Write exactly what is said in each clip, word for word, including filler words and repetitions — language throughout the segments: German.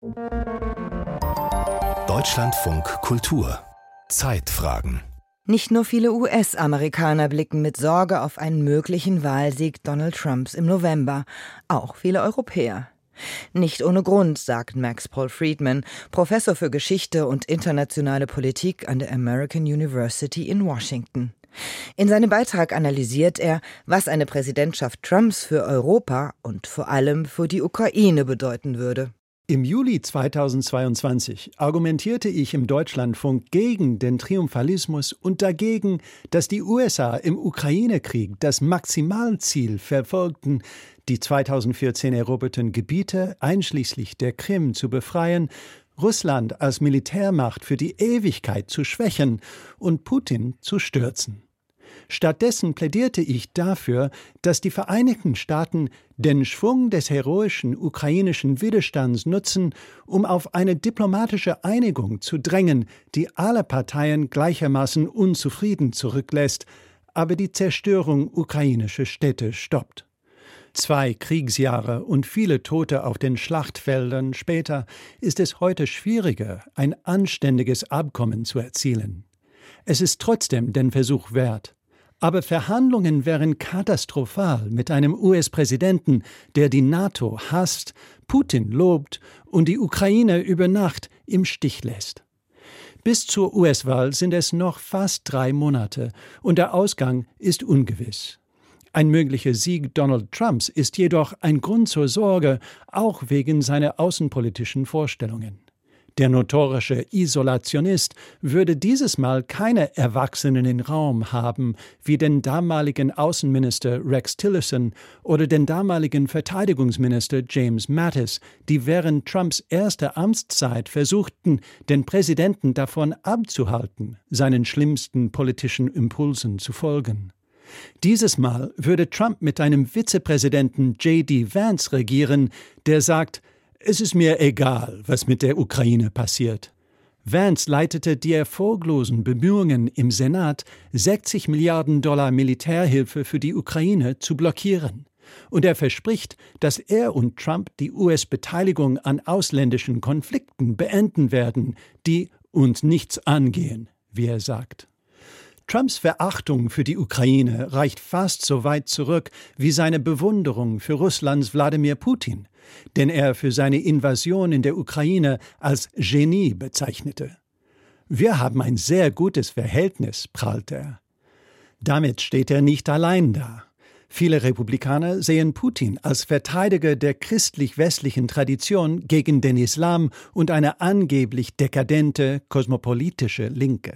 Deutschlandfunk Kultur Zeitfragen. Nicht nur viele U S-Amerikaner blicken mit Sorge auf einen möglichen Wahlsieg Donald Trumps im November, auch viele Europäer. Nicht ohne Grund, sagt Max Paul Friedman, Professor für Geschichte und internationale Politik an der American University in Washington. In seinem Beitrag analysiert er, was eine Präsidentschaft Trumps für Europa und vor allem für die Ukraine bedeuten würde. Im Juli zweitausendzweiundzwanzig argumentierte ich im Deutschlandfunk gegen den Triumphalismus und dagegen, dass die U S A im Ukraine-Krieg das Maximalziel verfolgten, die zweitausendvierzehn eroberten Gebiete einschließlich der Krim zu befreien, Russland als Militärmacht für die Ewigkeit zu schwächen und Putin zu stürzen. Stattdessen plädierte ich dafür, dass die Vereinigten Staaten den Schwung des heroischen ukrainischen Widerstands nutzen, um auf eine diplomatische Einigung zu drängen, die alle Parteien gleichermaßen unzufrieden zurücklässt, aber die Zerstörung ukrainischer Städte stoppt. Zwei Kriegsjahre und viele Tote auf den Schlachtfeldern später ist es heute schwieriger, ein anständiges Abkommen zu erzielen. Es ist trotzdem den Versuch wert. Aber Verhandlungen wären katastrophal mit einem U S-Präsidenten, der die NATO hasst, Putin lobt und die Ukraine über Nacht im Stich lässt. Bis zur U S-Wahl sind es noch fast drei Monate und der Ausgang ist ungewiss. Ein möglicher Sieg Donald Trumps ist jedoch ein Grund zur Sorge, auch wegen seiner außenpolitischen Vorstellungen. Der notorische Isolationist würde dieses Mal keine Erwachsenen im Raum haben, wie den damaligen Außenminister Rex Tillerson oder den damaligen Verteidigungsminister James Mattis, die während Trumps erster Amtszeit versuchten, den Präsidenten davon abzuhalten, seinen schlimmsten politischen Impulsen zu folgen. Dieses Mal würde Trump mit einem Vizepräsidenten J D Vance regieren, der sagt: Es ist mir egal, was mit der Ukraine passiert. Vance leitete die erfolglosen Bemühungen im Senat, sechzig Milliarden Dollar Militärhilfe für die Ukraine zu blockieren. Und er verspricht, dass er und Trump die U S-Beteiligung an ausländischen Konflikten beenden werden, die uns nichts angehen, wie er sagt. Trumps Verachtung für die Ukraine reicht fast so weit zurück wie seine Bewunderung für Russlands Wladimir Putin, den er für seine Invasion in der Ukraine als Genie bezeichnete. Wir haben ein sehr gutes Verhältnis, prahlte er. Damit steht er nicht allein da. Viele Republikaner sehen Putin als Verteidiger der christlich-westlichen Tradition gegen den Islam und eine angeblich dekadente, kosmopolitische Linke.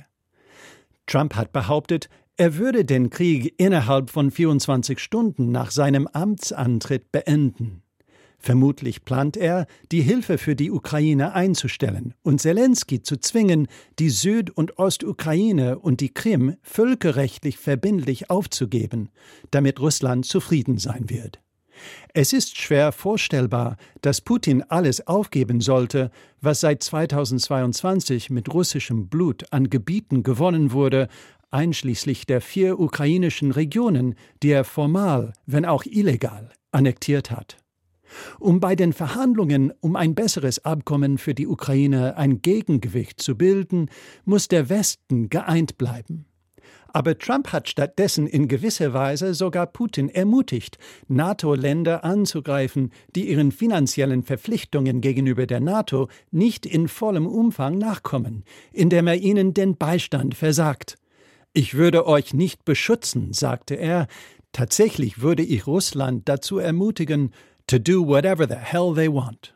Trump hat behauptet, er würde den Krieg innerhalb von vierundzwanzig Stunden nach seinem Amtsantritt beenden. Vermutlich plant er, die Hilfe für die Ukraine einzustellen und Selenskyj zu zwingen, die Süd- und Ostukraine und die Krim völkerrechtlich verbindlich aufzugeben, damit Russland zufrieden sein wird. Es ist schwer vorstellbar, dass Putin alles aufgeben sollte, was seit zweitausendzweiundzwanzig mit russischem Blut an Gebieten gewonnen wurde, einschließlich der vier ukrainischen Regionen, die er formal, wenn auch illegal, annektiert hat. Um bei den Verhandlungen um ein besseres Abkommen für die Ukraine ein Gegengewicht zu bilden, muss der Westen geeint bleiben. Aber Trump hat stattdessen in gewisser Weise sogar Putin ermutigt, NATO-Länder anzugreifen, die ihren finanziellen Verpflichtungen gegenüber der NATO nicht in vollem Umfang nachkommen, indem er ihnen den Beistand versagt. Ich würde euch nicht beschützen, sagte er. Tatsächlich würde ich Russland dazu ermutigen, to do whatever the hell they want.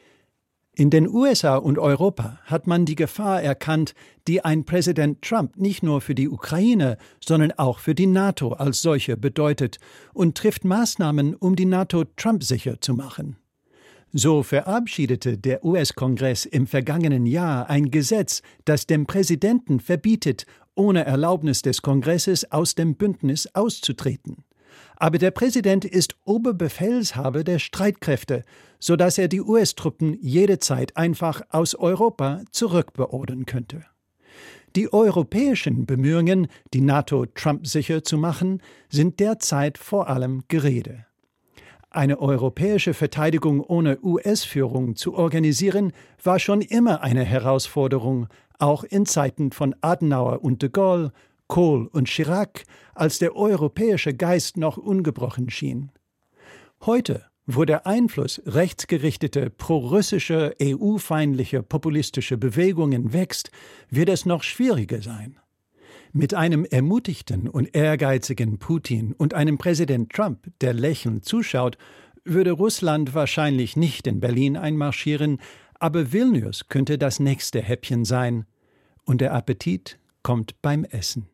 In den U S A und Europa hat man die Gefahr erkannt, die ein Präsident Trump nicht nur für die Ukraine, sondern auch für die NATO als solche bedeutet und trifft Maßnahmen, um die NATO Trump-sicher zu machen. So verabschiedete der U S-Kongress im vergangenen Jahr ein Gesetz, das dem Präsidenten verbietet, ohne Erlaubnis des Kongresses aus dem Bündnis auszutreten. Aber der Präsident ist Oberbefehlshaber der Streitkräfte, sodass er die U S-Truppen jederzeit einfach aus Europa zurückbeordern könnte. Die europäischen Bemühungen, die NATO Trump sicher zu machen, sind derzeit vor allem Gerede. Eine europäische Verteidigung ohne U S-Führung zu organisieren, war schon immer eine Herausforderung, auch in Zeiten von Adenauer und de Gaulle, Kohl und Chirac, als der europäische Geist noch ungebrochen schien. Heute, wo der Einfluss rechtsgerichtete, prorussische, E U-feindliche, populistische Bewegungen wächst, wird es noch schwieriger sein. Mit einem ermutigten und ehrgeizigen Putin und einem Präsident Trump, der lächelnd zuschaut, würde Russland wahrscheinlich nicht in Berlin einmarschieren, aber Vilnius könnte das nächste Häppchen sein. Und der Appetit kommt beim Essen.